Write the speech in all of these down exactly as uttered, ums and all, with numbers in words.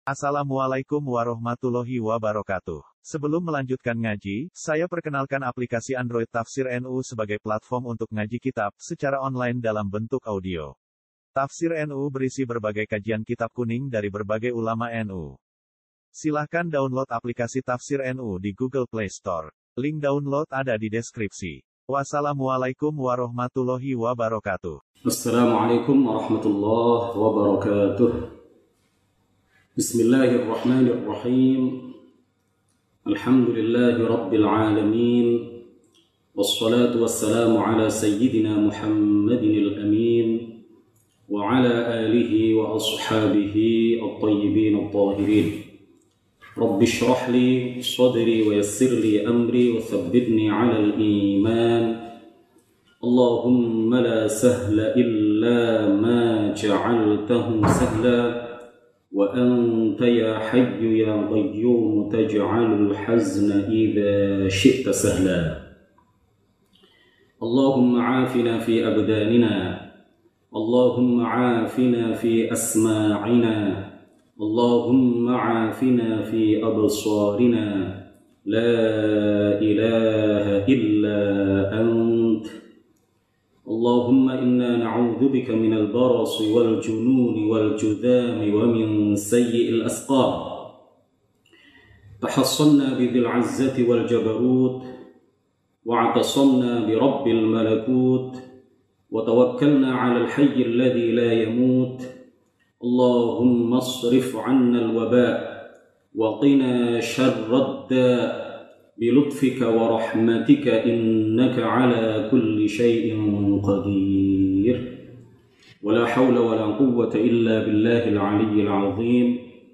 Assalamualaikum warahmatullahi wabarakatuh. Sebelum melanjutkan ngaji, saya perkenalkan aplikasi Android Tafsir N U sebagai platform untuk ngaji kitab secara online dalam bentuk audio. Tafsir N U berisi berbagai kajian kitab kuning dari berbagai ulama N U. Silahkan download aplikasi Tafsir N U di Google Play Store. Link download ada di deskripsi. Wassalamualaikum warahmatullahi wabarakatuh. Assalamualaikum warahmatullahi wabarakatuh. Bismillahirrahmanirrahim. Alhamdulillahi rabbil alamin. Wassalatu wassalamu ala sayyidina Muhammadin al-amin wa ala alihi wa ashabihi at-tayyibin at-tahirin. Rabbi shrah li sadri wa yassir li amri wa thabbitni ala al-iman. Allahumma la sahla illa ma ja'altahu sahla wa anta ya hayyu ya qayyum taj'alul hazna idza syi'ta sahla. Allahumma 'afina fi abdanina, Allahumma 'afina fi asma'ina, Allahumma 'afina fi absarina, la ilaha illa ant. Allahumma inna na'udzu bika minal barasi wal jununi wal judami wa min sayyi'il asqam. Tahassanna bidhil 'izzati wal jabarut wa 'atasamna bi rabbil malakut wa tawakkalna 'alal hayyil ladzi la yamut. Allahumma asrif 'anna al waba' wa qina syarrad da' bilutfika wa rahmatika innaka ala kulli syai'in qadir. Wala hawla wala quwwata illa billahil aliyyil azim.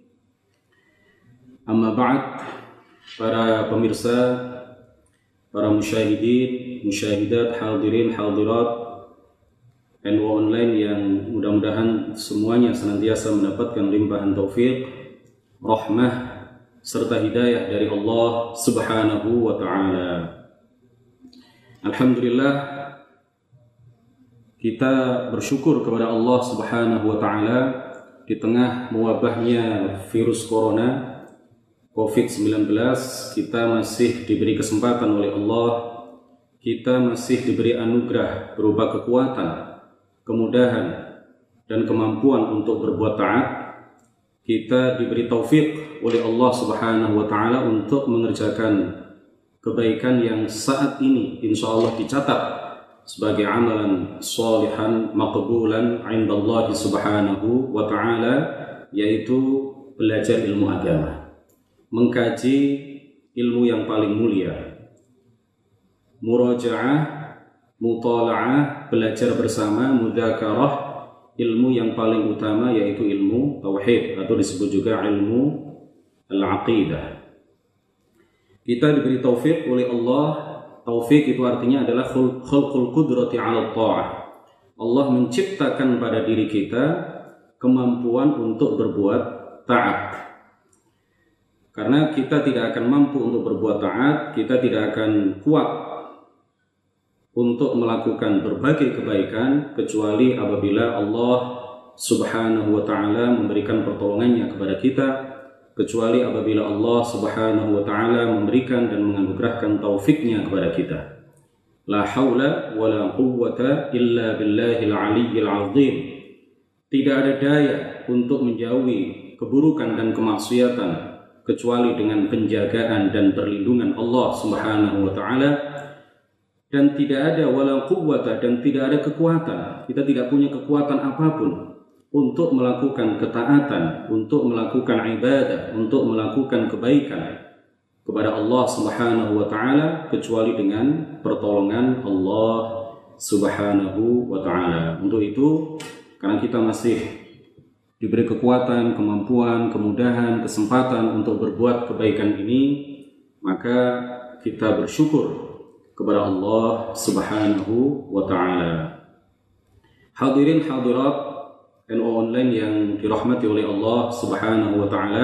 Amma ba'd, para pemirsa, para musyahidin, musyahidat, hadirin, hadirat N U Online yang mudah-mudahan semuanya senantiasa mendapatkan limpahan taufik, rahmah serta hidayah dari Allah Subhanahu wa ta'ala. Alhamdulillah, kita bersyukur kepada Allah Subhanahu wa ta'ala di tengah mewabahnya virus corona covid sembilan belas. Kita masih diberi kesempatan oleh Allah, kita masih diberi anugerah berupa kekuatan, kemudahan, dan kemampuan untuk berbuat taat. Kita diberi taufik oleh Allah Subhanahu wa ta'ala untuk mengerjakan kebaikan yang saat ini insya Allah dicatat sebagai amalan sholihan maqbulan indallahi Subhanahu wa ta'ala, yaitu belajar ilmu agama, mengkaji ilmu yang paling mulia, murajaah, mutala'ah, belajar bersama, mudzakarah, ilmu yang paling utama yaitu ilmu tauhid atau disebut juga ilmu al-aqidah. Kita diberi taufik oleh Allah. Taufik itu artinya adalah khalqul qudrati 'ala ta'ah. Allah menciptakan pada diri kita kemampuan untuk berbuat taat. Karena kita tidak akan mampu untuk berbuat taat, kita tidak akan kuat untuk melakukan berbagai kebaikan kecuali apabila Allah Subhanahu wa ta'ala memberikan pertolongannya kepada kita, kecuali apabila Allah Subhanahu wa ta'ala memberikan dan menganugerahkan taufiknya kepada kita. La haula wa la quwwata illa billahil aliyyil azim. Tidak ada daya untuk menjauhi keburukan dan kemaksiatan kecuali dengan penjagaan dan perlindungan Allah Subhanahu wa ta'ala. Dan tidak ada wala quwwata, dan tidak ada kekuatan. Kita tidak punya kekuatan apapun untuk melakukan ketaatan, untuk melakukan ibadah, untuk melakukan kebaikan kepada Allah Subhanahu wa ta'ala kecuali dengan pertolongan Allah Subhanahu wa ta'ala. Untuk itu, karena kita masih diberi kekuatan, kemampuan, kemudahan, kesempatan untuk berbuat kebaikan ini, maka kita bersyukur kepada Allah Subhanahu wa ta'ala. Hadirin hadirat N U Online yang dirahmati oleh Allah Subhanahu wa ta'ala,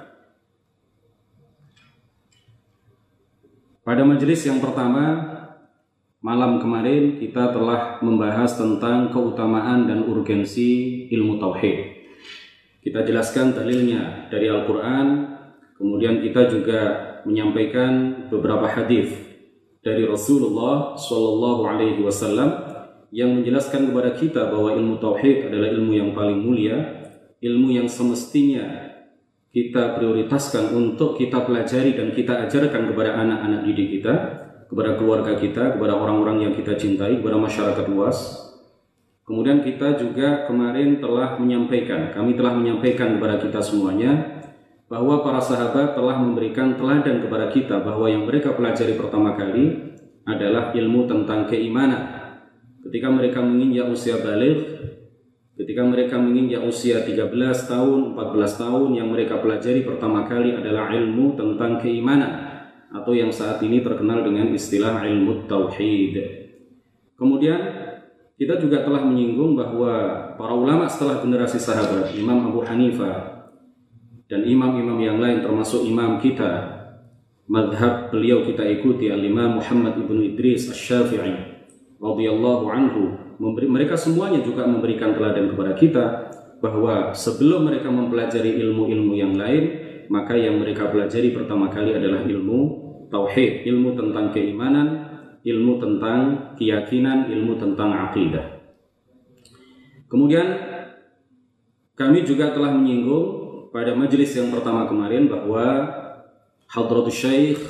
pada majelis yang pertama malam kemarin kita telah membahas tentang keutamaan dan urgensi ilmu tauhid. Kita jelaskan dalilnya dari Al-Quran, kemudian kita juga menyampaikan beberapa hadis dari Rasulullah Shallallahu Alaihi Wasallam yang menjelaskan kepada kita bahwa ilmu tauhid adalah ilmu yang paling mulia, ilmu yang semestinya kita prioritaskan untuk kita pelajari dan kita ajarkan kepada anak-anak didik kita, kepada keluarga kita, kepada orang-orang yang kita cintai, kepada masyarakat luas. Kemudian kita juga kemarin telah menyampaikan, kami telah menyampaikan kepada kita semuanya bahwa para sahabat telah memberikan teladan kepada kita bahwa yang mereka pelajari pertama kali adalah ilmu tentang keimanan. Ketika mereka menginjak usia baligh, ketika mereka menginjak usia tiga belas tahun, empat belas tahun, yang mereka pelajari pertama kali adalah ilmu tentang keimanan atau yang saat ini terkenal dengan istilah ilmu tauhid. Kemudian kita juga telah menyinggung bahwa para ulama setelah generasi sahabat, Imam Abu Hanifah dan imam-imam yang lain termasuk imam kita, madhab beliau kita ikuti, Al-Imam Muhammad ibn Idris Asy-Syafi'i radhiyallahu anhu, memberi, mereka semuanya juga memberikan teladan kepada kita bahwa sebelum mereka mempelajari ilmu-ilmu yang lain, maka yang mereka pelajari pertama kali adalah ilmu tauhid, ilmu tentang keimanan, ilmu tentang keyakinan, ilmu tentang akidah. Kemudian kami juga telah menyinggung pada majelis yang pertama kemarin bahwa Hadratus Syekh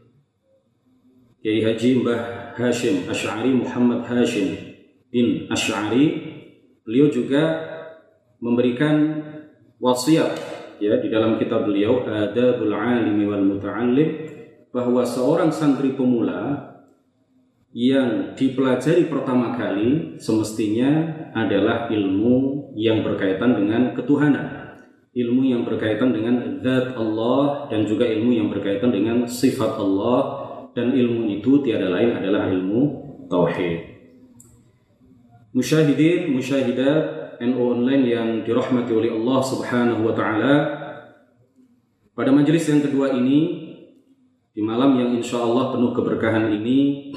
Kiai Haji Mbah Hashim Asy'ari Muhammad Hashim bin Asy'ari, beliau juga memberikan wasiat ya di dalam kitab beliau Adabul Alimi wal Muta'allim, bahwa seorang santri pemula yang dipelajari pertama kali semestinya adalah ilmu yang berkaitan dengan ketuhanan, ilmu yang berkaitan dengan zat Allah, dan juga ilmu yang berkaitan dengan sifat Allah, dan ilmu itu tiada lain adalah ilmu tauhid. Musyahidin, musyahidat N U online yang dirahmati oleh Allah Subhanahu wa taala, pada majelis yang kedua ini, di malam yang insya Allah penuh keberkahan ini,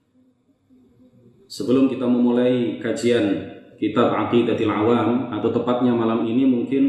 sebelum kita memulai kajian kitab Aqidatil Awam, atau tepatnya malam ini mungkin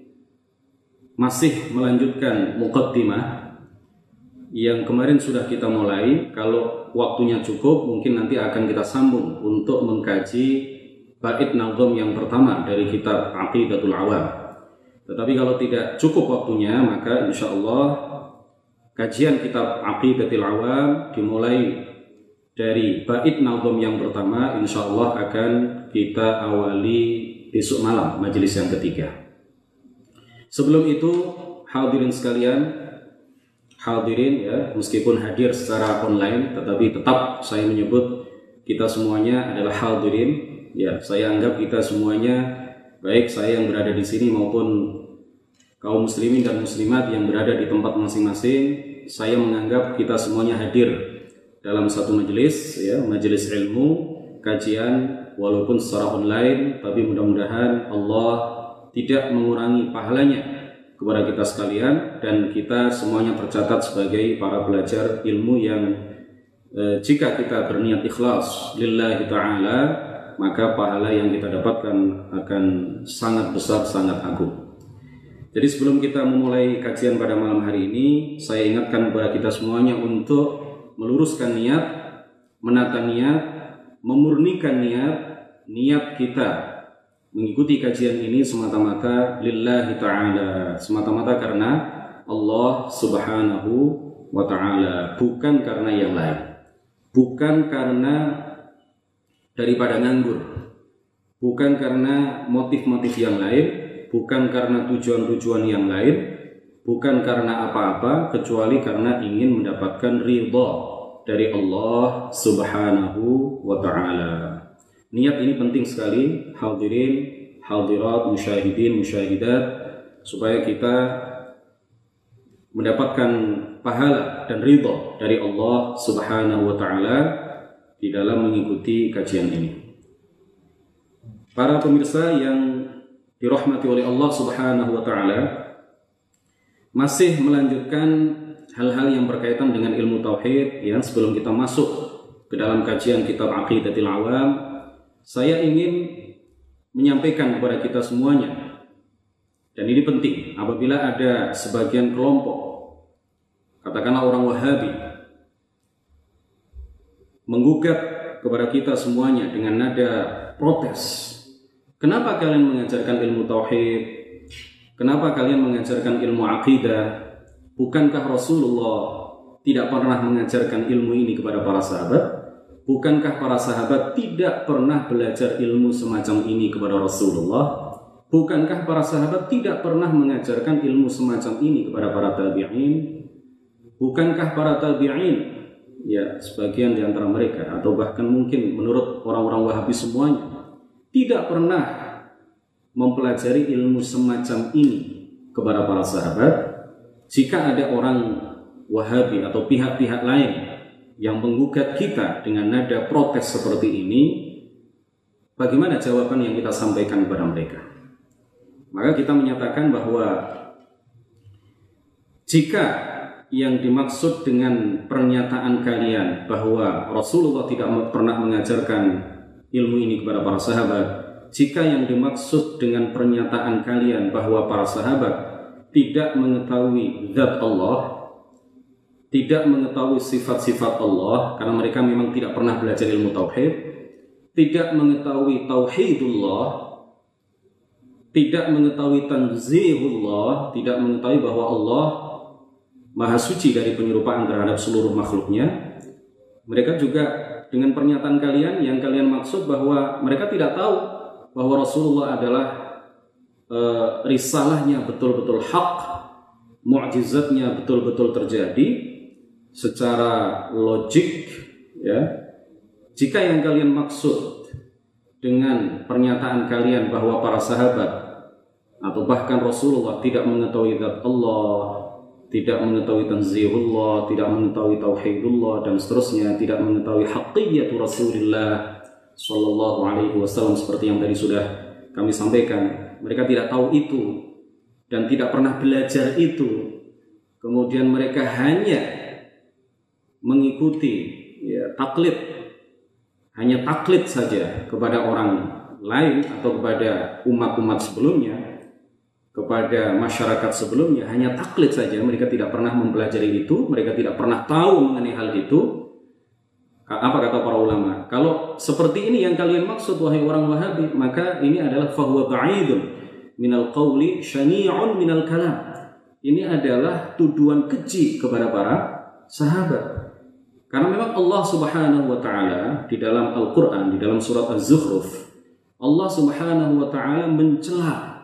masih melanjutkan muqaddimah yang kemarin sudah kita mulai. Kalau waktunya cukup, mungkin nanti akan kita sambung untuk mengkaji bait nazam yang pertama dari kitab Aqidatul Awam. Tetapi kalau tidak cukup waktunya, maka insya Allah kajian kitab Aqidatil Awam dimulai dari bait nazam yang pertama, insya Allah akan kita awali besok malam majelis yang ketiga. Sebelum itu, hadirin sekalian, hadirin ya, meskipun hadir secara online, tetapi tetap saya menyebut kita semuanya adalah hadirin. Ya, saya anggap kita semuanya, baik saya yang berada di sini maupun kaum muslimin dan muslimat yang berada di tempat masing-masing, saya menganggap kita semuanya hadir dalam satu majelis, ya, majelis ilmu, kajian, walaupun secara online, tapi mudah-mudahan Allah tidak mengurangi pahalanya kepada kita sekalian, dan kita semuanya tercatat sebagai para pelajar ilmu yang eh, jika kita berniat ikhlas lillahi ta'ala, maka pahala yang kita dapatkan akan sangat besar, sangat agung. Jadi sebelum kita memulai kajian pada malam hari ini, saya ingatkan kepada kita semuanya untuk meluruskan niat, menata niat, memurnikan niat, niat kita mengikuti kajian ini semata-mata lillahi ta'ala, semata-mata karena Allah Subhanahu wa ta'ala, bukan karena yang lain, bukan karena daripada nganggur, bukan karena motif-motif yang lain, bukan karena tujuan-tujuan yang lain, bukan karena apa-apa kecuali karena ingin mendapatkan ridha dari Allah Subhanahu wa ta'ala. Niat ini penting sekali, hadirin, hadirat, musyahidin, musyahidat, supaya kita mendapatkan pahala dan ridha dari Allah Subhanahu wa ta'ala di dalam mengikuti kajian ini. Para pemirsa yang dirahmati oleh Allah Subhanahu wa ta'ala, masih melanjutkan hal-hal yang berkaitan dengan ilmu tauhid. Ya, sebelum kita masuk ke dalam kajian kitab Aqidatil Awam, saya ingin menyampaikan kepada kita semuanya Dan ini penting, apabila ada sebagian kelompok, katakanlah orang Wahabi, menggugat kepada kita semuanya dengan nada protes. Kenapa kalian mengajarkan ilmu tauhid? Kenapa kalian mengajarkan ilmu akidah? Bukankah Rasulullah tidak pernah mengajarkan ilmu ini kepada para sahabat? Bukankah para sahabat tidak pernah belajar ilmu semacam ini kepada Rasulullah? Bukankah para sahabat tidak pernah mengajarkan ilmu semacam ini kepada para tabi'in? Bukankah para tabi'in, ya sebagian di antara mereka, atau bahkan mungkin menurut orang-orang Wahabi semuanya, tidak pernah mempelajari ilmu semacam ini kepada para sahabat? Jika ada orang Wahabi atau pihak-pihak lain yang menggugat kita dengan nada protes seperti ini, bagaimana jawaban yang kita sampaikan kepada mereka? Maka kita menyatakan bahwa jika yang dimaksud dengan pernyataan kalian bahwa Rasulullah tidak pernah mengajarkan ilmu ini kepada para sahabat, jika yang dimaksud dengan pernyataan kalian bahwa para sahabat tidak mengetahui zat Allah, tidak mengetahui sifat-sifat Allah karena mereka memang tidak pernah belajar ilmu tauhid, tidak mengetahui tauhidullah, tidak mengetahui tanzihullah, tidak mengetahui bahwa Allah Maha Suci dari penyerupaan terhadap seluruh makhluknya, mereka juga dengan pernyataan kalian yang kalian maksud bahwa mereka tidak tahu bahwa Rasulullah adalah e, risalahnya betul-betul hak, mukjizatnya betul-betul terjadi secara logik, ya. Jika yang kalian maksud dengan pernyataan kalian bahwa para sahabat atau bahkan Rasulullah tidak mengetahui zat Allah, tidak mengetahui tanzihullah, tidak mengetahui tauhidullah dan seterusnya, tidak mengetahui haqiqatu Rasulullah sallallahu alaihi wasallam seperti yang tadi sudah kami sampaikan, mereka tidak tahu itu dan tidak pernah belajar itu. Kemudian mereka hanya mengikuti, ya, taklid, hanya taklid saja kepada orang lain atau kepada umat-umat sebelumnya, kepada masyarakat sebelumnya, hanya taklid saja. Mereka tidak pernah mempelajari itu, mereka tidak pernah tahu mengenai hal itu. Apa kata para ulama? Kalau seperti ini yang kalian maksud wahai orang Wahabi, maka ini adalah fahuwa ba'idun minal qawli syani'un minal kalam. Ini adalah tuduhan keji kepada para sahabat. Karena memang Allah Subhanahu wa taala di dalam Al-Qur'an, di dalam surat Az-Zukhruf, Allah Subhanahu wa taala mencela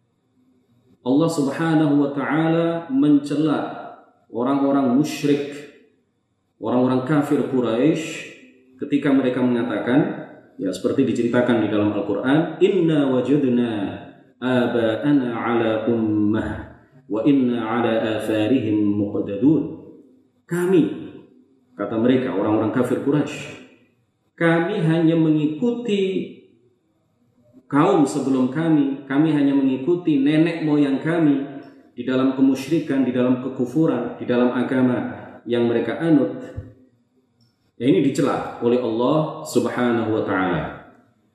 Allah Subhanahu wa taala mencela orang-orang musyrik, orang-orang kafir Quraisy ketika mereka mengatakan, ya seperti diceritakan di dalam Al-Qur'an, inna wajadna aba'ana ala ummah wa inna ala atharihim muqtadun. Kami, kata mereka orang-orang kafir Quraisy, kami hanya mengikuti kaum sebelum kami, kami hanya mengikuti nenek moyang kami di dalam kemusyrikan, di dalam kekufuran, di dalam agama yang mereka anut. Ya, ini dicela oleh Allah Subhanahu wa taala.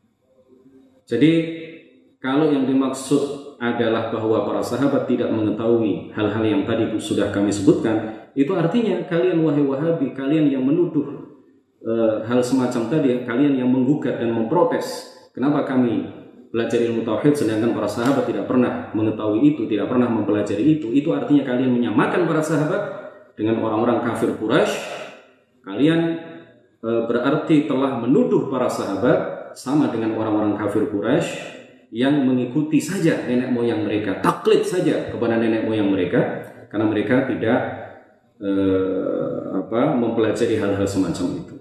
Jadi kalau yang dimaksud adalah bahwa para sahabat tidak mengetahui hal-hal yang tadi sudah kami sebutkan, itu artinya kalian wahai Wahabi, kalian yang menuduh e, hal semacam tadi, kalian yang menggugat dan memprotes, kenapa kami belajar ilmu tauhid sedangkan para sahabat tidak pernah mengetahui itu, tidak pernah mempelajari itu. Itu artinya kalian menyamakan para sahabat dengan orang-orang kafir Quraisy. Kalian e, berarti telah menuduh para sahabat sama dengan orang-orang kafir Quraisy yang mengikuti saja nenek moyang mereka, taklid saja kepada nenek moyang mereka, karena mereka tidak e, apa, mempelajari hal-hal semacam itu.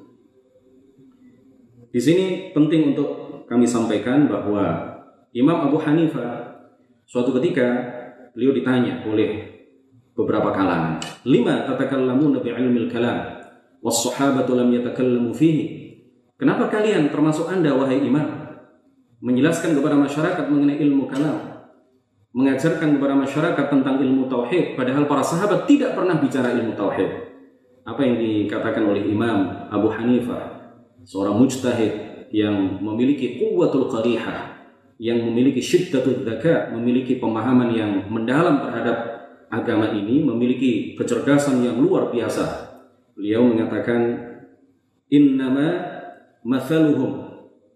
Di sini penting untuk kami sampaikan bahwa Imam Abu Hanifah suatu ketika beliau ditanya oleh beberapa kalangan, lima tatakallamuna bi'ilmil kalam was-sahabatu lam yatakallamu fihi. Kenapa kalian termasuk Anda wahai imam menjelaskan kepada masyarakat mengenai ilmu kalam, mengajarkan kepada masyarakat tentang ilmu tauhid, padahal para sahabat tidak pernah bicara ilmu tauhid? Apa yang dikatakan oleh Imam Abu Hanifah, seorang mujtahid yang memiliki quwwatul qarihah, yang memiliki syiddatul dzaka, memiliki pemahaman yang mendalam terhadap agama ini, memiliki kecerdasan yang luar biasa. Beliau mengatakan, innama mathaluhum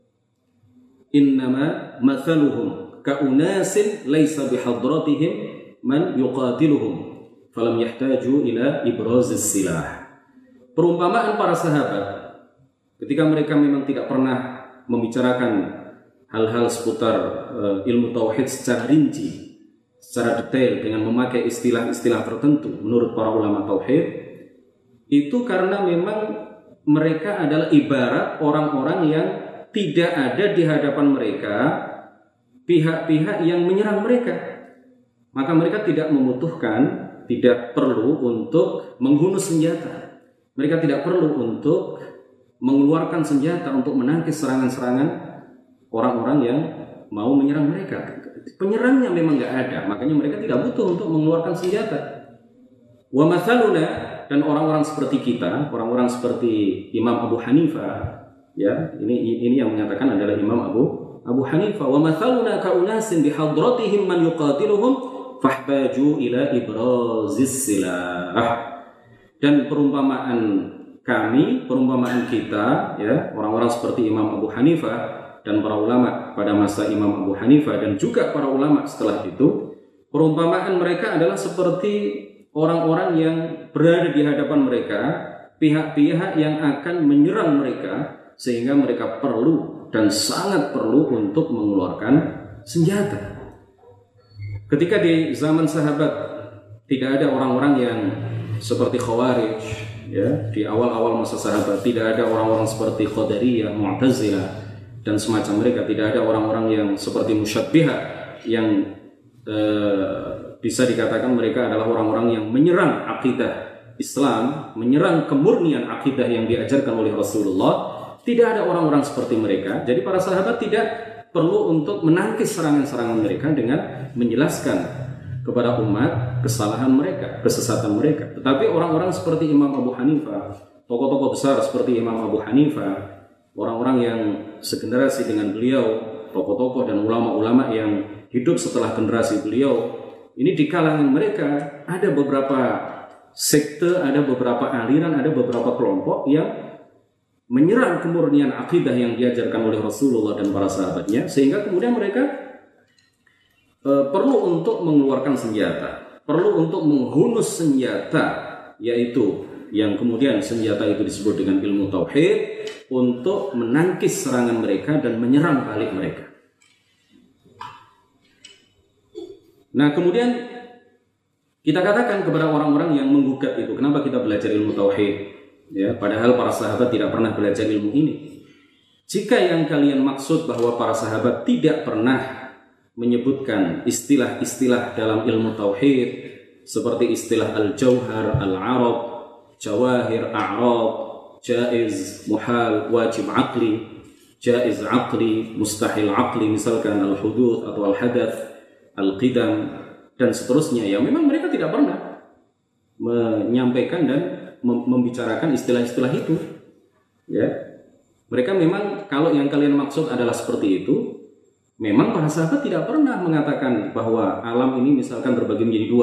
innama mathaluhum ka'unasin laysa bihadratihim man yuqatiluhum falam yahtaju ila ibrazis silah. Perumpamaan para sahabat ketika mereka memang tidak pernah membicarakan hal-hal seputar uh, ilmu tauhid secara rinci, secara detail dengan memakai istilah-istilah tertentu menurut para ulama tauhid, itu karena memang mereka adalah ibarat orang-orang yang tidak ada di hadapan mereka pihak-pihak yang menyerang mereka. Maka mereka tidak membutuhkan, tidak perlu untuk menghunus senjata. Mereka tidak perlu untuk mengeluarkan senjata untuk menangkis serangan-serangan orang-orang yang mau menyerang mereka. Penyerangnya memang nggak ada, makanya mereka tidak butuh untuk mengeluarkan senjata. Wa mathaluna, dan orang-orang seperti kita, orang-orang seperti Imam Abu Hanifah, ya, ini ini yang menyatakan adalah Imam Abu Abu Hanifah. Wa mathaluna ka'unasin bihadratihim man yuqatiluhum fahtaju ila ibrazis silah. Dan perumpamaan kami, perumpamaan kita, ya, orang-orang seperti Imam Abu Hanifah dan para ulama pada masa Imam Abu Hanifah dan juga para ulama setelah itu, perumpamaan mereka adalah seperti orang-orang yang berada di hadapan mereka, pihak-pihak yang akan menyerang mereka, sehingga mereka perlu dan sangat perlu untuk mengeluarkan senjata. Ketika di zaman sahabat tidak ada orang-orang yang seperti Khawarij, ya, di awal-awal masa sahabat tidak ada orang-orang seperti Qadariyah, Mu'tazilah dan semacam mereka, tidak ada orang-orang yang seperti Musyabbihah yang eh, bisa dikatakan mereka adalah orang-orang yang menyerang akidah Islam, menyerang kemurnian akidah yang diajarkan oleh Rasulullah. Tidak ada orang-orang seperti mereka. Jadi para sahabat tidak perlu untuk menangkis serangan-serangan mereka dengan menjelaskan kepada umat kesalahan mereka, kesesatan mereka. Tetapi orang-orang seperti Imam Abu Hanifah, tokoh-tokoh besar seperti Imam Abu Hanifah, orang-orang yang segenerasi dengan beliau, tokoh-tokoh dan ulama-ulama yang hidup setelah generasi beliau, ini di kalangan mereka ada beberapa sekte, ada beberapa aliran, ada beberapa kelompok yang menyerang kemurnian akidah yang diajarkan oleh Rasulullah dan para sahabatnya, sehingga kemudian mereka e, perlu untuk mengeluarkan senjata, perlu untuk menghunus senjata, yaitu yang kemudian senjata itu disebut dengan ilmu tauhid, untuk menangkis serangan mereka dan menyerang balik mereka. Nah, kemudian kita katakan kepada orang-orang yang menggugat itu, kenapa kita belajar ilmu tauhid? Ya, padahal para sahabat tidak pernah belajar ilmu ini. Jika yang kalian maksud bahwa para sahabat tidak pernah menyebutkan istilah-istilah dalam ilmu tauhid seperti istilah al-jauhar, al-arab, jawahir, a'rab, jaiz, muhal, wajib aqli, jaiz aqli, mustahil aqli, misalkan al-huduth atau al-hadath, al-qidam dan seterusnya, ya memang mereka tidak pernah menyampaikan dan membicarakan istilah-istilah itu, ya. Mereka memang, kalau yang kalian maksud adalah seperti itu, memang para sahabat tidak pernah mengatakan bahwa alam ini misalkan terbagi menjadi dua,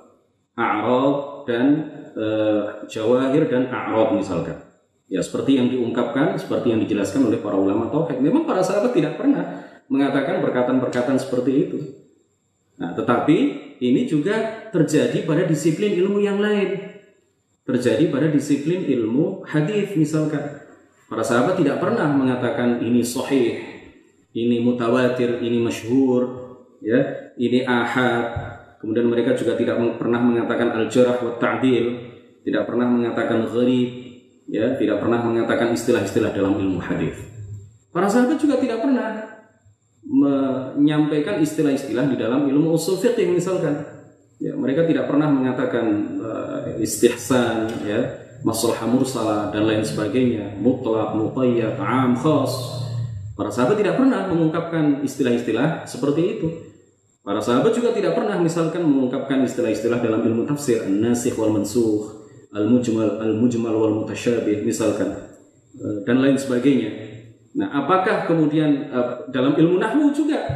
a'rab dan e, jawahir dan a'rab misalkan, ya, seperti yang diungkapkan, seperti yang dijelaskan oleh para ulama tauhid. Memang para sahabat tidak pernah mengatakan perkataan-perkataan seperti itu. Nah, tetapi ini juga terjadi pada disiplin ilmu yang lain. Terjadi pada disiplin ilmu hadis misalkan. Para sahabat tidak pernah mengatakan ini sahih, ini mutawatir, ini masyhur, ya, ini ahad. Kemudian mereka juga tidak pernah mengatakan al-jarh wa ta'dil, tidak pernah mengatakan gharib, ya, tidak pernah mengatakan istilah-istilah dalam ilmu hadis. Para sahabat juga tidak pernah menyampaikan istilah-istilah di dalam ilmu usul fiqh misalkan. Ya, mereka tidak pernah mengatakan uh, istihsan, ya, maslahah mursalah dan lain sebagainya, mutlaq, muqayyad, 'am, khas. Para sahabat tidak pernah mengungkapkan istilah-istilah seperti itu. Para sahabat juga tidak pernah misalkan mengungkapkan istilah-istilah dalam ilmu tafsir, an-nasikh wal mansukh, al-mujmal, al-mujmal wal mutasyabih misalkan, uh, dan lain sebagainya. Nah, apakah kemudian uh, dalam ilmu nahwu juga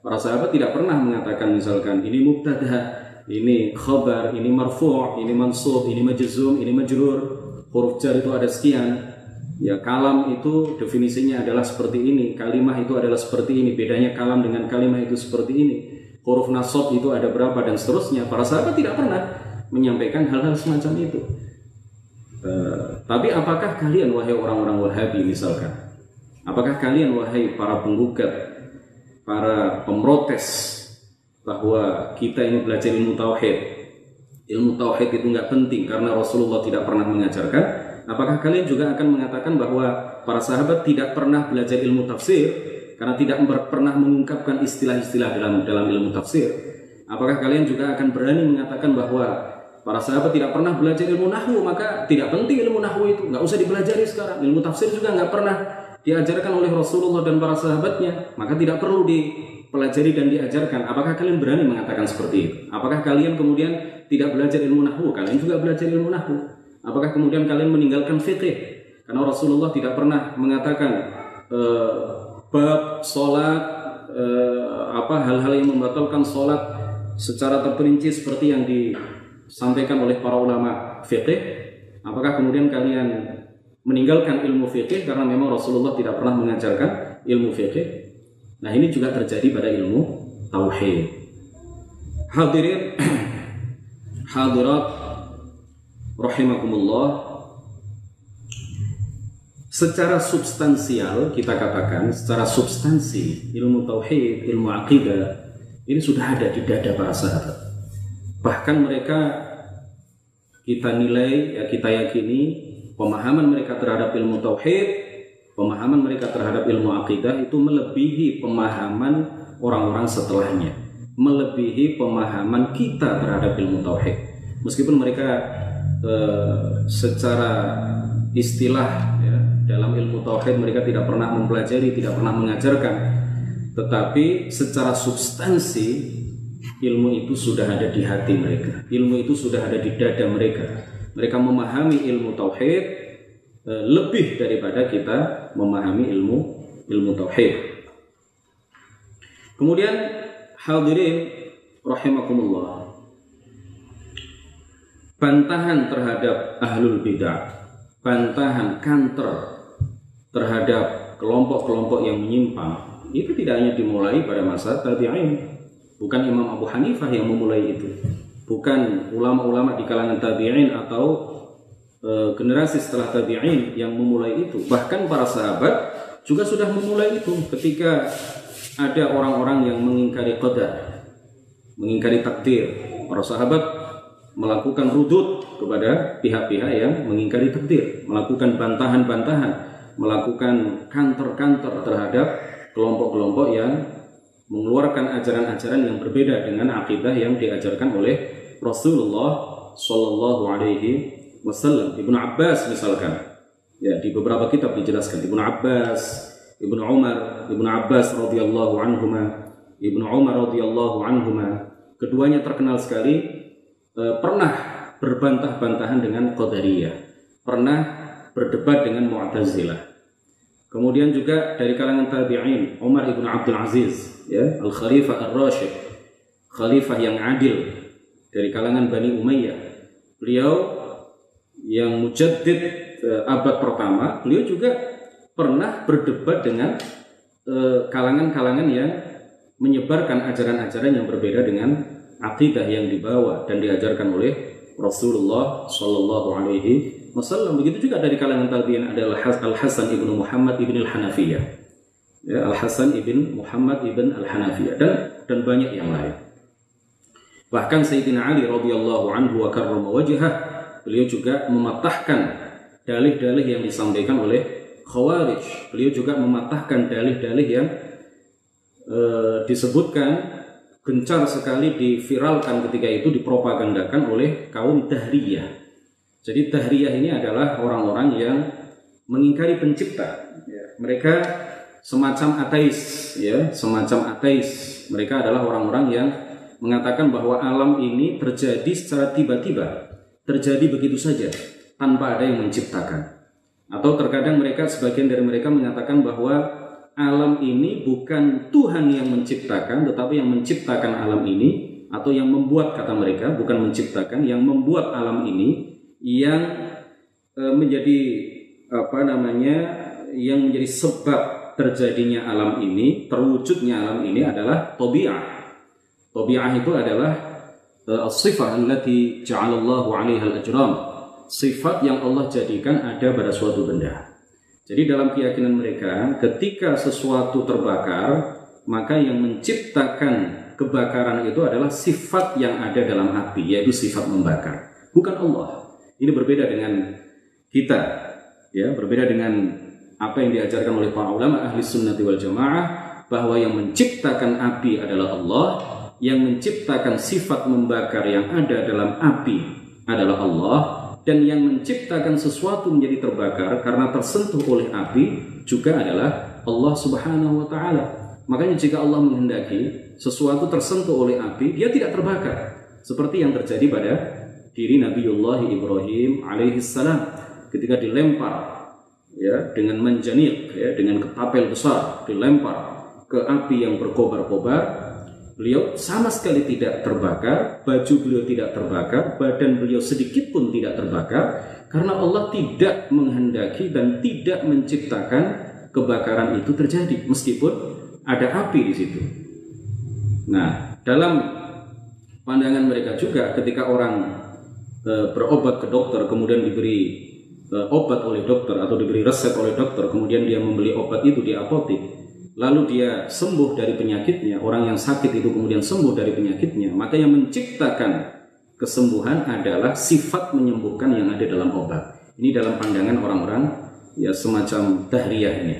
Para sahabat tidak pernah mengatakan misalkan ini mubtada, ini khabar, ini marfu', ini mansub, ini majzum, ini majrur. Huruf jar itu ada sekian. Ya, kalam itu definisinya adalah seperti ini, kalimah itu adalah seperti ini, bedanya kalam dengan kalimah itu seperti ini. Huruf nasab itu ada berapa dan seterusnya. Para sahabat tidak pernah menyampaikan hal-hal semacam itu. Uh, tapi apakah kalian wahai orang-orang Wahabi misalkan, apakah kalian wahai para penggugat, para pemrotes bahwa kita ini belajar ilmu tauhid, ilmu tauhid itu nggak penting karena Rasulullah tidak pernah mengajarkan, apakah kalian juga akan mengatakan bahwa para sahabat tidak pernah belajar ilmu tafsir karena tidak pernah mengungkapkan istilah-istilah dalam dalam ilmu tafsir? Apakah kalian juga akan berani mengatakan bahwa para sahabat tidak pernah belajar ilmu nahwu, maka tidak penting ilmu nahwu itu, nggak usah dipelajari sekarang. Ilmu tafsir juga nggak pernah diajarkan oleh Rasulullah dan para sahabatnya, maka tidak perlu dipelajari dan diajarkan. Apakah kalian berani mengatakan seperti itu? Apakah kalian kemudian tidak belajar ilmu nahwu? Kalian juga belajar ilmu nahwu. Apakah kemudian kalian meninggalkan fikih? Karena Rasulullah tidak pernah mengatakan e, bab sholat, e, apa hal-hal yang membatalkan sholat secara terperinci seperti yang disampaikan oleh para ulama fikih. Apakah kemudian kalian meninggalkan ilmu fikih karena memang Rasulullah tidak pernah mengajarkan ilmu fikih? Nah, ini juga terjadi pada ilmu tauhid. Hadirin hadirat rahimakumullah, secara substansial kita katakan, secara substansi ilmu tauhid, ilmu akidah ini sudah ada di dada para sahabat. Bahkan mereka kita nilai, ya kita yakini pemahaman mereka terhadap ilmu tauhid, pemahaman mereka terhadap ilmu akidah itu melebihi pemahaman orang-orang setelahnya, melebihi pemahaman kita terhadap ilmu tauhid. Meskipun mereka eh, secara istilah ya, dalam ilmu tauhid mereka tidak pernah mempelajari, tidak pernah mengajarkan, tetapi secara substansi ilmu itu sudah ada di hati mereka, ilmu itu sudah ada di dada mereka. Mereka memahami ilmu tauhid e, lebih daripada kita memahami ilmu ilmu tauhid. Kemudian hadirin rahimakumullah, bantahan terhadap ahlul bidah, bantahan counter terhadap kelompok-kelompok yang menyimpang itu tidak hanya dimulai pada masa tabi'in. Bukan Imam Abu Hanifah yang memulai itu, bukan ulama-ulama di kalangan tabi'in atau e, generasi setelah tabi'in yang memulai itu. Bahkan para sahabat juga sudah memulai itu ketika ada orang-orang yang mengingkari qadar, mengingkari takdir. Para sahabat melakukan rudud kepada pihak-pihak yang mengingkari takdir, melakukan bantahan-bantahan, melakukan counter-counter terhadap kelompok-kelompok yang mengeluarkan ajaran-ajaran yang berbeda dengan akidah yang diajarkan oleh Rasulullah Shallallahu Alaihi Wasallam. Ibnu Abbas misalkan, ya di beberapa kitab dijelaskan Ibnu Abbas, Ibnu Umar, Ibnu Abbas radhiyallahu anhuma, Ibnu Umar radhiyallahu anhuma, keduanya terkenal sekali eh, pernah berbantah-bantahan dengan Qadariyah, pernah berdebat dengan Mu'tazilah. Kemudian juga dari kalangan tabi'in, Umar ibn Abdul Aziz, ya, Al-Khalifah Ar-Rasyid, khalifah yang adil dari kalangan Bani Umayyah. Beliau yang mujaddid eh, abad pertama, beliau juga pernah berdebat dengan kalangan-kalangan eh, yang menyebarkan ajaran-ajaran yang berbeda dengan akidah yang dibawa dan diajarkan oleh Rasulullah Shallallahu Alaihi Wasallam. Begitu juga dari kalangan tabi'in adalah Al Hasan ibn Muhammad ibn Al Hanafiyah, ya, Al Hasan ibn Muhammad ibn Al Hanafiyah dan dan banyak yang lain. Bahkan Sayyidina Ali radhiyallahu anhu wa karrama wajhah, beliau juga mematahkan dalih-dalih yang disampaikan oleh Khawarij. Beliau juga mematahkan dalih-dalih yang e, disebutkan gencar sekali diviralkan ketika itu, dipropagandakan oleh kaum Dahriyah. Jadi Dahriyah ini adalah orang-orang yang mengingkari pencipta. Ya, mereka semacam ateis, ya, semacam ateis. Mereka adalah orang-orang yang mengatakan bahwa alam ini terjadi secara tiba-tiba, terjadi begitu saja tanpa ada yang menciptakan. Atau terkadang mereka, sebagian dari mereka mengatakan bahwa alam ini bukan Tuhan yang menciptakan, tetapi yang menciptakan alam ini, atau yang membuat, kata mereka, bukan menciptakan, yang membuat alam ini, yang e, menjadi apa namanya, yang menjadi sebab terjadinya alam ini, terwujudnya alam ini adalah tabi'ah. Tabi'ah itu adalah e, as-sifah allati ja'alallahu 'alaiha al-ajram, sifat yang Allah jadikan ada pada suatu benda. Jadi dalam keyakinan mereka, ketika sesuatu terbakar, maka yang menciptakan kebakaran itu adalah sifat yang ada dalam api, yaitu sifat membakar, bukan Allah. Ini berbeda dengan kita, ya, berbeda dengan apa yang diajarkan oleh para ulama ahli sunnati wal jamaah, bahwa yang menciptakan api adalah Allah, yang menciptakan sifat membakar yang ada dalam api adalah Allah, dan yang menciptakan sesuatu menjadi terbakar karena tersentuh oleh api juga adalah Allah Subhanahu wa Ta'ala. Makanya jika Allah menghendaki sesuatu tersentuh oleh api, dia tidak terbakar, seperti yang terjadi pada diri Nabiullah Ibrahim alaihissalam ketika dilempar, ya, dengan manjanik, ya, dengan ketapel besar, dilempar ke api yang berkobar-kobar. Beliau sama sekali tidak terbakar, baju beliau tidak terbakar, badan beliau sedikit pun tidak terbakar, karena Allah tidak menghendaki dan tidak menciptakan kebakaran itu terjadi, meskipun ada api di situ. Nah, dalam pandangan mereka juga, ketika orang e, berobat ke dokter, kemudian diberi e, obat oleh dokter atau diberi resep oleh dokter, kemudian dia membeli obat itu di apotek, lalu dia sembuh dari penyakitnya, orang yang sakit itu kemudian sembuh dari penyakitnya, maka yang menciptakan kesembuhan adalah sifat menyembuhkan yang ada dalam obat. Ini dalam pandangan orang-orang ya semacam dahriyah ini.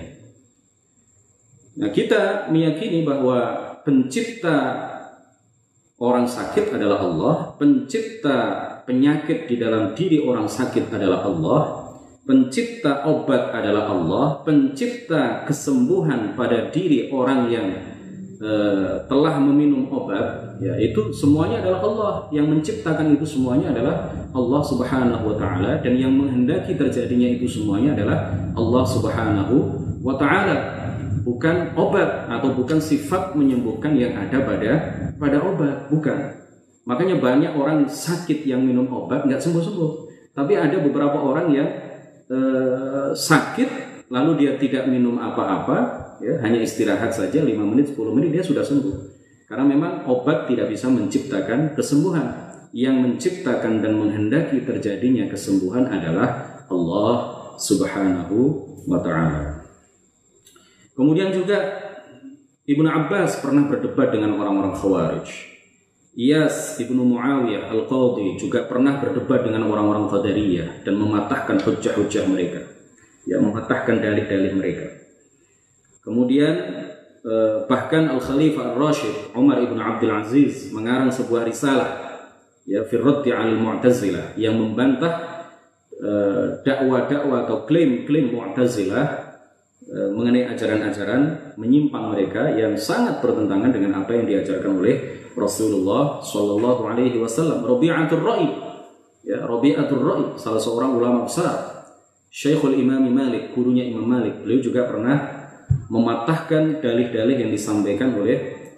Nah, kita meyakini bahwa pencipta orang sakit adalah Allah, pencipta penyakit di dalam diri orang sakit adalah Allah, pencipta obat adalah Allah, pencipta kesembuhan pada diri orang yang e, telah meminum obat, ya, itu semuanya adalah Allah. Yang menciptakan itu semuanya adalah Allah Subhanahu wa Ta'ala, dan yang menghendaki terjadinya itu semuanya adalah Allah Subhanahu wa Ta'ala, bukan obat atau bukan sifat menyembuhkan yang ada pada pada obat, bukan. Makanya banyak orang sakit yang minum obat nggak sembuh-sembuh, tapi ada beberapa orang yang eh, sakit lalu dia tidak minum apa-apa, ya, hanya istirahat saja lima menit sepuluh menit dia sudah sembuh, karena memang obat tidak bisa menciptakan kesembuhan. Yang menciptakan dan menghendaki terjadinya kesembuhan adalah Allah Subhanahu wa Ta'ala. Kemudian juga Ibnu Abbas pernah berdebat dengan orang-orang Khawarij. Iyas Ibnu Muawiyah Al-Qadhi juga pernah berdebat dengan orang-orang Qadariyah dan mematahkan hujjah-hujjah mereka, ya, mematahkan dalih-dalih mereka. Kemudian bahkan Al-Khalifah Ar-Rashid Umar Ibn Abdul Aziz mengarang sebuah risalah, ya, fi raddi 'alal Mu'tazilah, yang membantah dakwah-dakwah atau klaim-klaim Mu'tazilah mengenai ajaran-ajaran menyimpang mereka yang sangat bertentangan dengan apa yang diajarkan oleh Rasulullah Shallallahu Alaihi Wasallam. Rabi'atul Ra'i, ya, Rabi'atul Ra'i, salah seorang ulama besar, Syekhul Imam Malik, gurunya Imam Malik, beliau juga pernah mematahkan dalih-dalih yang disampaikan oleh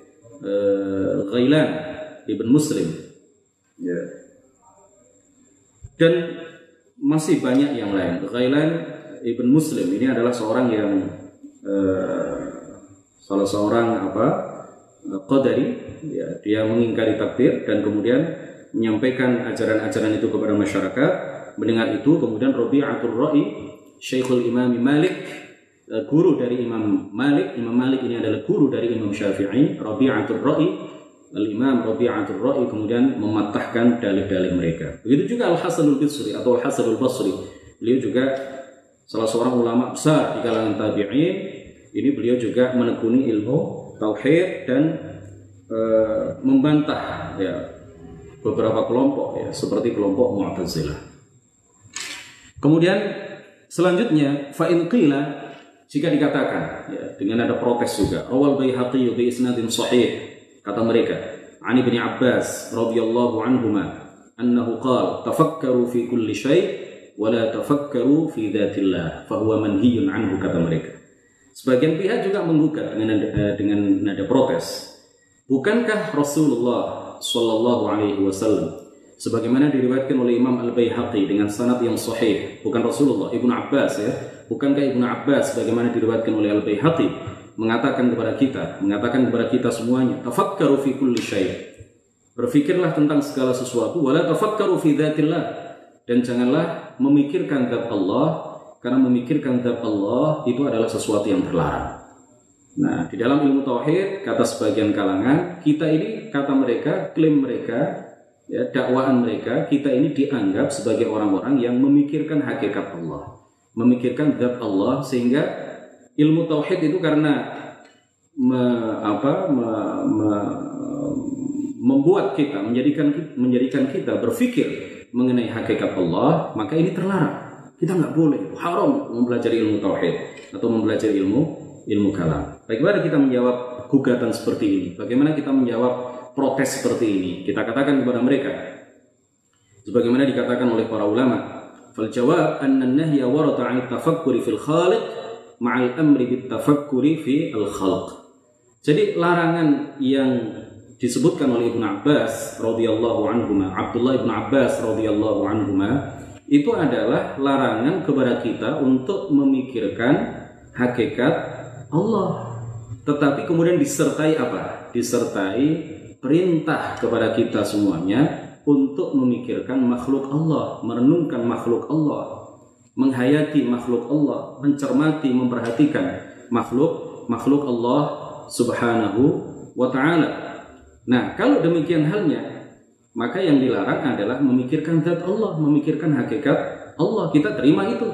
uh, Ghailan Ibn Muslim, ya. Dan masih banyak yang lain. Ghailan Ibn Muslim ini adalah seorang yang uh, salah seorang apa Qadari, ya, dia mengingkari takdir dan kemudian menyampaikan ajaran-ajaran itu kepada masyarakat. Mendengar itu kemudian Rabi'atul Ra'i, Syekhul Imam Malik, uh, guru dari Imam Malik. Imam Malik ini adalah guru dari Imam Syafi'i. Rabi'atul Ra'i, Al-Imam Rabi'atul Ra'i kemudian mematahkan dalil-dalil mereka. Begitu juga Al-Hasanul Basri atau Al-Hasanul Basri, beliau juga salah seorang ulama besar di kalangan tabi'in. Ini beliau juga menekuni ilmu tauhid dan e, membantah, ya, beberapa kelompok, ya, seperti kelompok Mu'tazilah. Kemudian selanjutnya fa in qila, jika dikatakan, ya, dengan ada protes juga, rawal Baihaqi bi isnadin sahih, kata mereka, an Ibnu Abbas radhiyallahu anhuma annahu qala tafakkaru fi kulli syai' wala tafakkaru fi dzatillah fahuwa manhiyun anhu, kata mereka. Sebagian pihak juga menggugat dengan nada, dengan nada protes. Bukankah Rasulullah Shallallahu Alaihi Wasallam sebagaimana diriwayatkan oleh Imam Al-Baihaqi dengan sanad yang sahih, bukan Rasulullah, Ibnu Abbas ya, bukankah Ibnu Abbas sebagaimana diriwayatkan oleh Al-Baihaqi mengatakan kepada kita, mengatakan kepada kita semuanya, tafakkaru fi kulli syai'. Berfikirlah tentang segala sesuatu, wala tafakkaru fi dzatillah, dan janganlah memikirkan zat Allah, karena memikirkan zat Allah itu adalah sesuatu yang terlarang. Nah, di dalam ilmu tauhid, kata sebagian kalangan, kita ini, kata mereka, klaim mereka, ya, dakwaan mereka, kita ini dianggap sebagai orang-orang yang memikirkan hakikat Allah, memikirkan zat Allah, sehingga ilmu tauhid itu karena me, apa, me, me, membuat kita, menjadikan menjadikan kita berpikir mengenai hakikat Allah, maka ini terlarang. Kita nggak boleh, haram mempelajari ilmu tauhid atau mempelajari ilmu ilmu kalam. Bagaimana kita menjawab gugatan seperti ini? Bagaimana kita menjawab protes seperti ini? Kita katakan kepada mereka, sebagaimana dikatakan oleh para ulama, fal jawab anna an-nahya warada 'an at-tafakkuri fil khaliq ma'al amri bit tafakkuri fi al-khalq. Jadi larangan yang disebutkan oleh Ibnu Abbas radhiyallahu anhuma, Abdullah Ibnu Abbas radhiyallahu anhuma, itu adalah larangan kepada kita untuk memikirkan hakikat Allah, tetapi kemudian disertai apa? Disertai perintah kepada kita semuanya untuk memikirkan makhluk Allah, merenungkan makhluk Allah, menghayati makhluk Allah, mencermati, memperhatikan makhluk makhluk Allah Subhanahu wa ta'ala. Nah, kalau demikian halnya, maka yang dilarang adalah memikirkan zat Allah, memikirkan hakikat Allah. Kita terima itu.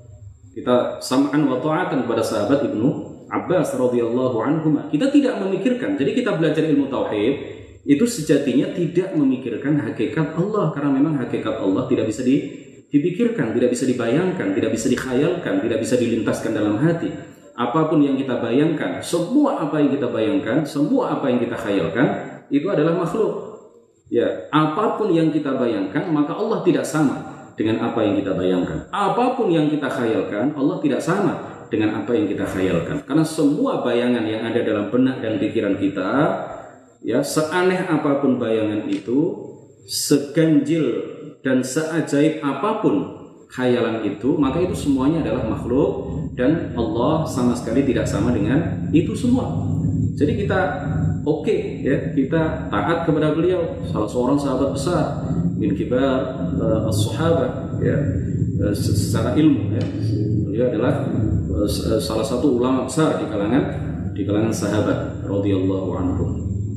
Kita sam'an wa ta'atan kepada sahabat Ibnu Abbas radhiyallahu anhu. Kita tidak memikirkan. Jadi kita belajar ilmu tauhid itu sejatinya tidak memikirkan hakikat Allah, karena memang hakikat Allah tidak bisa dipikirkan, tidak bisa dibayangkan, tidak bisa dikhayalkan, tidak bisa dilintaskan dalam hati. Apapun yang kita bayangkan, semua apa yang kita bayangkan, semua apa yang kita khayalkan, itu adalah makhluk. Ya, apapun yang kita bayangkan, maka Allah tidak sama dengan apa yang kita bayangkan. Apapun yang kita khayalkan, Allah tidak sama dengan apa yang kita khayalkan. Karena semua bayangan yang ada dalam benak dan pikiran kita, ya, seaneh apapun bayangan itu, seganjil dan seajaib apapun khayalan itu, maka itu semuanya adalah makhluk, dan Allah sama sekali tidak sama dengan itu semua. Jadi kita oke, okay, ya, kita taat kepada beliau, salah seorang sahabat besar min kibar uh, as-sahabah, ya, uh, secara ilmu, ya. Beliau adalah uh, salah satu ulama besar di kalangan di kalangan sahabat radhiyallahu anhum.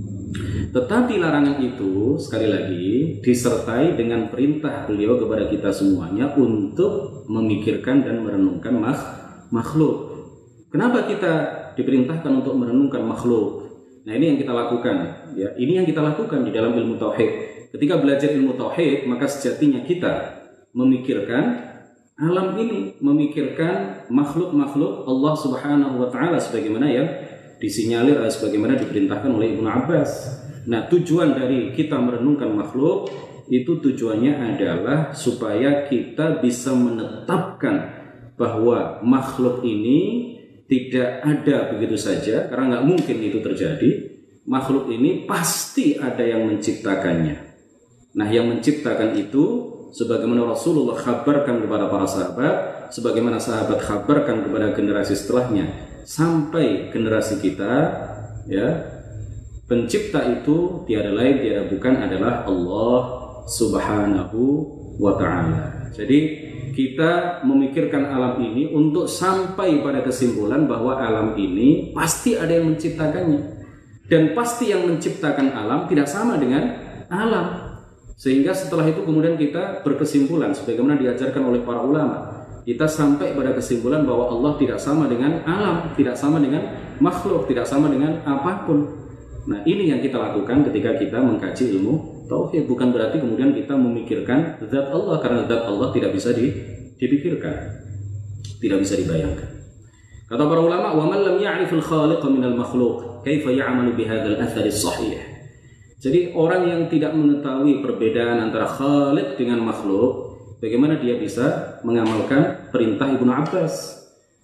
Tetapi larangan itu sekali lagi disertai dengan perintah beliau kepada kita semuanya untuk memikirkan dan merenungkan makhluk. Kenapa kita diperintahkan untuk merenungkan makhluk? Nah, ini yang kita lakukan, ya. Ini yang kita lakukan di dalam ilmu tauhid. Ketika belajar ilmu tauhid, maka sejatinya kita memikirkan alam ini, memikirkan makhluk-makhluk Allah Subhanahu wa taala sebagaimana yang disinyalir, sebagaimana diperintahkan oleh Ibnu Abbas. Nah, tujuan dari kita merenungkan makhluk itu tujuannya adalah supaya kita bisa menetapkan bahwa makhluk ini tidak ada begitu saja, karena nggak mungkin itu terjadi. Makhluk ini pasti ada yang menciptakannya. Nah, yang menciptakan itu sebagaimana Rasulullah khabarkan kepada para sahabat, sebagaimana sahabat khabarkan kepada generasi setelahnya, sampai generasi kita, ya, pencipta itu tiada lain tiada bukan adalah Allah Subhanahu wa ta'ala. Jadi kita memikirkan alam ini untuk sampai pada kesimpulan bahwa alam ini pasti ada yang menciptakannya, dan pasti yang menciptakan alam tidak sama dengan alam. Sehingga setelah itu kemudian kita berkesimpulan sebagaimana diajarkan oleh para ulama, kita sampai pada kesimpulan bahwa Allah tidak sama dengan alam, tidak sama dengan makhluk, tidak sama dengan apapun. Nah, ini yang kita lakukan ketika kita mengkaji ilmu tauhid. Bukan berarti kemudian kita memikirkan zat Allah, karena zat Allah tidak bisa dipikirkan, tidak bisa dibayangkan. Kata para ulama, wa man lam ya'riful khaliq minal makhluq, kaifa ya'malu bihadzal athar as-sahih. Jadi orang yang tidak mengetahui perbedaan antara khaliq dengan makhluk, bagaimana dia bisa mengamalkan perintah Ibnu Abbas?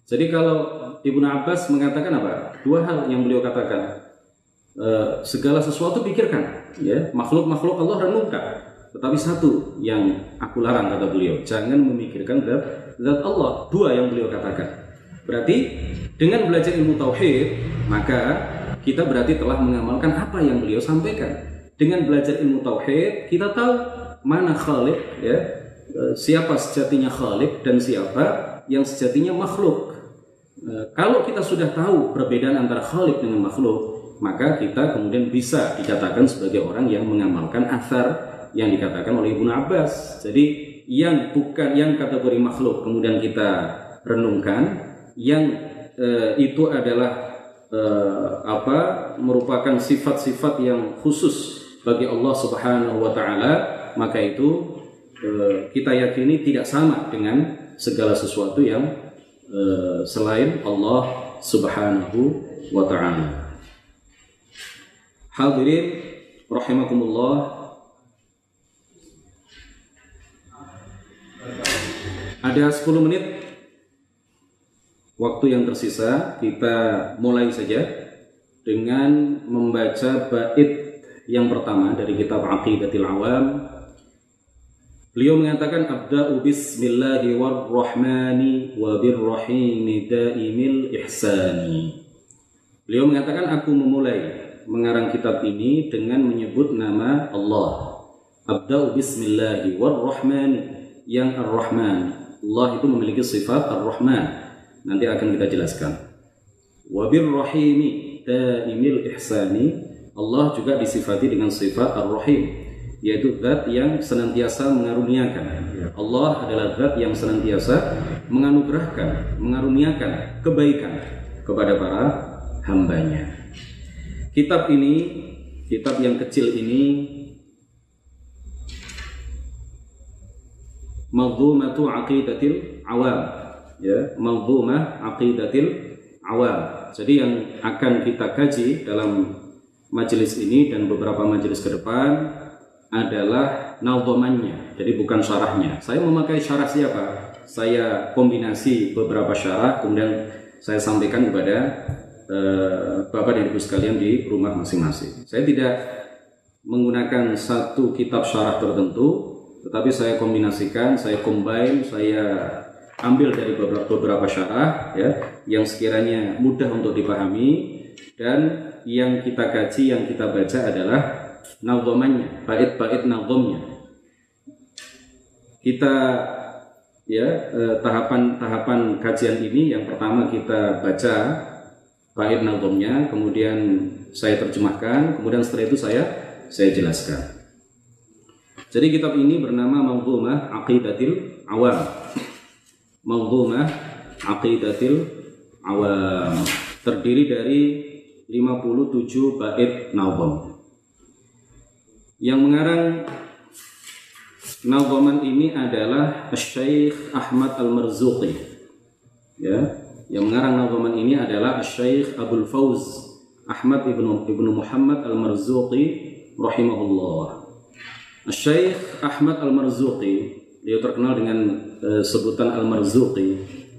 Jadi kalau Ibnu Abbas mengatakan apa? Dua hal yang beliau katakan. E, segala sesuatu pikirkan, ya, makhluk-makhluk Allah renungkan. Tetapi satu yang aku larang, kata beliau, jangan memikirkan zat, zat Allah. Dua yang beliau katakan. Berarti dengan belajar ilmu tauhid, maka kita berarti telah mengamalkan apa yang beliau sampaikan. Dengan belajar ilmu tauhid, kita tahu mana Khalik, ya, siapa sejatinya Khalik dan siapa yang sejatinya makhluk. E, kalau kita sudah tahu perbedaan antara Khalik dengan makhluk, maka kita kemudian bisa dikatakan sebagai orang yang mengamalkan athar yang dikatakan oleh Ibnu Abbas. Jadi yang bukan yang kategori makhluk kemudian kita renungkan, yang e, itu adalah e, apa merupakan sifat-sifat yang khusus bagi Allah Subhanahu wa taala, maka itu e, kita yakini tidak sama dengan segala sesuatu yang e, selain Allah Subhanahu wa taala. Hadirin rahimakumullah, ada sepuluh menit waktu yang tersisa. Kita mulai saja dengan membaca bait yang pertama dari kitab Aqidatil Awam. Beliau mengatakan, abda'u bismillahi warrahmani wa birrahimi daimil ihsani. Beliau mengatakan, aku memulai mengarang kitab ini dengan menyebut nama Allah. Abda'u bismillahi warrahmani, yang ar-Rahman. Allah itu memiliki sifat ar-Rahman. Nanti akan kita jelaskan. Wa birrahimi daimil ihsani. Allah juga disifati dengan sifat ar-Rahim, yaitu zat yang senantiasa mengaruniakan. Allah adalah zat yang senantiasa menganugerahkan, mengaruniakan kebaikan kepada para hambanya. Kitab ini, kitab yang kecil ini, Manzumatu Aqidatil Awam, ya, Manzumah Aqidatil Awam. Jadi yang akan kita kaji dalam majelis ini dan beberapa majelis ke depan adalah nadhamannya, jadi bukan syarahnya. Saya memakai syarah siapa? Saya kombinasi beberapa syarah, kemudian saya sampaikan kepada Uh, Bapak dan Ibu sekalian di rumah masing-masing. Saya tidak menggunakan satu kitab syarah tertentu, tetapi saya kombinasikan, saya combine, saya ambil dari beberapa, beberapa syarah, ya, yang sekiranya mudah untuk dipahami, dan yang kita kaji, yang kita baca adalah nadhamannya, bait-bait nadhamnya. Kita, ya, eh, tahapan-tahapan kajian ini, yang pertama kita baca bait nadhamnya, kemudian saya terjemahkan, kemudian setelah itu saya saya jelaskan. Jadi kitab ini bernama Manzumah Aqidatil Awam. Manzumah Aqidatil Awam terdiri dari lima puluh tujuh bait nadham. Yang mengarang nadhaman ini adalah Syekh Ahmad Al-Marzuqi, ya. Yang mengarang nadhaman ini adalah Syekh Abul Fawz Ahmad ibnu ibnu Muhammad Al-Marzuqi rahimahullah. Syekh Ahmad Al-Marzuqi, dia terkenal dengan uh, sebutan Al-Marzuqi,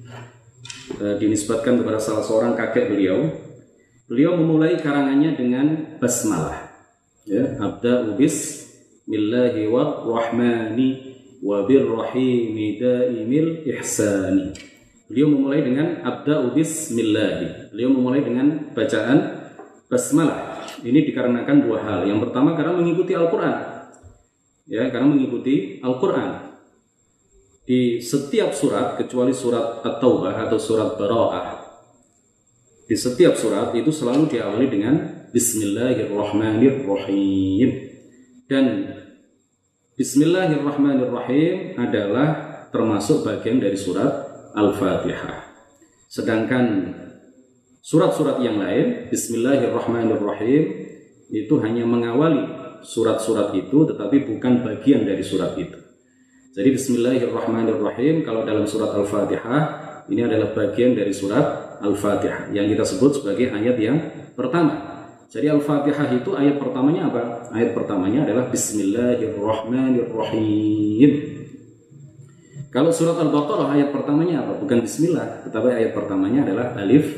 uh, dinisbatkan kepada salah seorang kakek beliau. Beliau memulai karangannya dengan basmalah, ya, abda'u bismillahi warrahmani wa birrahimi daimil ihsani. Beliau memulai dengan abda'u bismillahi. Beliau memulai dengan bacaan basmalah. Ini dikarenakan dua hal. Yang pertama karena mengikuti Al-Qur'an. Ya, karena mengikuti Al-Qur'an. Di setiap surat kecuali surat At-Taubah atau surat Bara'ah, di setiap surat itu selalu diawali dengan Bismillahirrahmanirrahim. Dan Bismillahirrahmanirrahim adalah termasuk bagian dari surat Al-Fatihah. Sedangkan surat-surat yang lain, Bismillahirrahmanirrahim, itu hanya mengawali surat-surat itu, tetapi bukan bagian dari surat itu. Jadi Bismillahirrahmanirrahim kalau dalam surat Al-Fatihah, ini adalah bagian dari surat Al-Fatihah yang kita sebut sebagai ayat yang pertama. Jadi Al-Fatihah itu ayat pertamanya apa? Ayat pertamanya adalah Bismillahirrahmanirrahim. Kalau surat Al-Baqarah ayat pertamanya apa? Bukan bismillah, tetapi ayat pertamanya adalah alif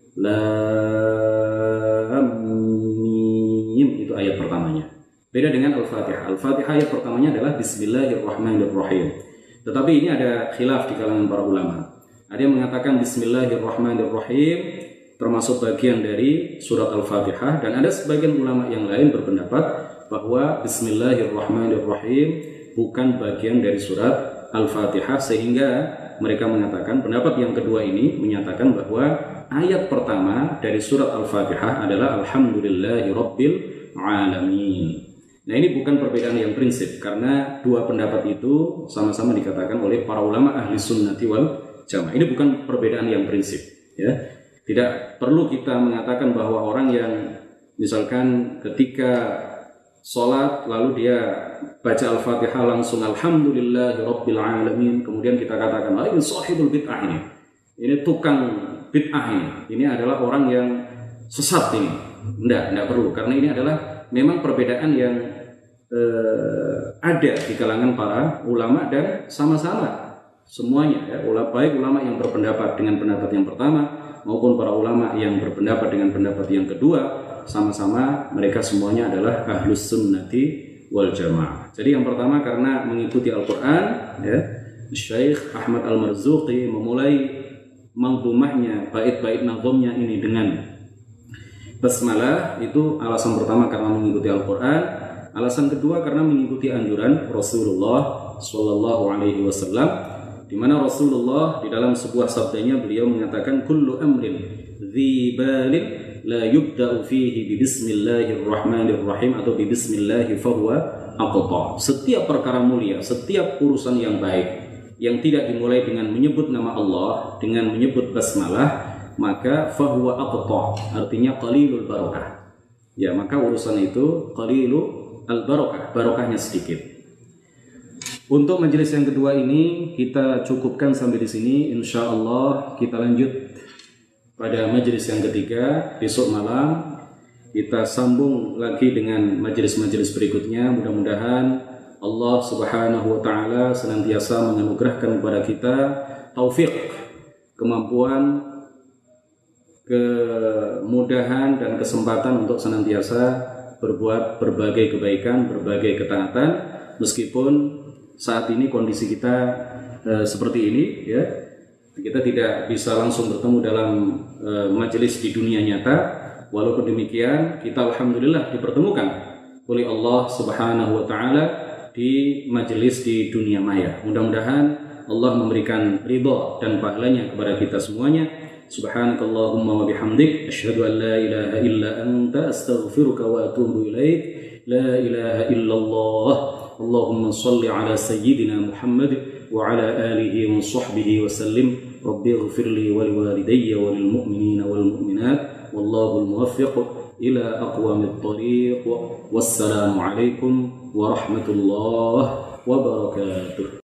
lam mim, itu ayat pertamanya. Beda dengan Al-Fatihah. Al-Fatihah ayat pertamanya adalah bismillahirrahmanirrahim. Tetapi ini ada khilaf di kalangan para ulama. Ada yang mengatakan bismillahirrahmanirrahim termasuk bagian dari surat Al-Fatihah, dan ada sebagian ulama yang lain berpendapat bahwa bismillahirrahmanirrahim bukan bagian dari surat Al-Fatihah, sehingga mereka mengatakan pendapat yang kedua ini menyatakan bahwa ayat pertama dari surat Al-Fatihah adalah alhamdulillahirabbil alamin. Nah, ini bukan perbedaan yang prinsip, karena dua pendapat itu sama-sama dikatakan oleh para ulama ahli sunnati wal jamaah. Ini bukan perbedaan yang prinsip, ya. Tidak perlu kita mengatakan bahwa orang yang misalkan ketika sholat lalu dia baca Al-Fatihah langsung alhamdulillahirabbil alamin, kemudian kita katakan ah, ini sahibul bid'ah, ini ini tukang bid'ah, ini ini adalah orang yang sesat ini. Enggak, enggak perlu, karena ini adalah memang perbedaan yang eh, ada di kalangan para ulama, dan sama-sama semuanya, ya, ulama, baik ulama yang berpendapat dengan pendapat yang pertama maupun para ulama yang berpendapat dengan pendapat yang kedua, sama-sama mereka semuanya adalah ahlus sunnati wal jamaah. Jadi yang pertama karena mengikuti Al-Quran, ya, Syekh Ahmad Al-Marzuqi memulai manzumahnya, bait-bait nazomnya ini dengan basmalah. Itu alasan pertama karena mengikuti Al-Quran. Alasan kedua karena mengikuti anjuran Rasulullah Shallallahu Alaihi Wasallam, di mana Rasulullah di dalam sebuah sabdanya beliau mengatakan kullu amrin dzi balin la yubda'u fihi bi bismillahirrahmanirrahim atau bi bismillah fahuwa aqta. Setiap perkara mulia, setiap urusan yang baik yang tidak dimulai dengan menyebut nama Allah, dengan menyebut basmalah, maka fahuwa aqta, artinya qalilul barakah. Ya, maka urusan itu qalilul al barakah, barokahnya sedikit. Untuk majelis yang kedua ini kita cukupkan sampai di sini. Insya Allah kita lanjut pada majelis yang ketiga. Besok malam kita sambung lagi dengan majelis-majelis berikutnya. Mudah-mudahan Allah Subhanahu wa Ta'ala senantiasa menganugerahkan kepada kita taufik, kemampuan, kemudahan dan kesempatan untuk senantiasa berbuat berbagai kebaikan, berbagai ketaatan, meskipun saat ini kondisi kita e, seperti ini, ya, kita tidak bisa langsung bertemu dalam e, majelis di dunia nyata. Walaupun demikian, kita alhamdulillah dipertemukan oleh Allah Subhanahu wa Ta'ala di majelis di dunia maya. Mudah-mudahan Allah memberikan ridha dan pahalanya kepada kita semuanya. Subhanakallahumma wa bihamdik, asyhadu an la ilaha illa anta, astaghfiruka wa atubu ilaik. La ilaha illallah. Allahumma salli ala sayyidina Muhammad wa ala alihi wa sahbihi wa sallim. Rabbi ighfirli wa liwalidayya wa lil mu'minina wal mu'minat. Wallahu al-muwaffiq ila aqwamit thariq. Wassalamu alaikum warahmatullahi wabarakatuh.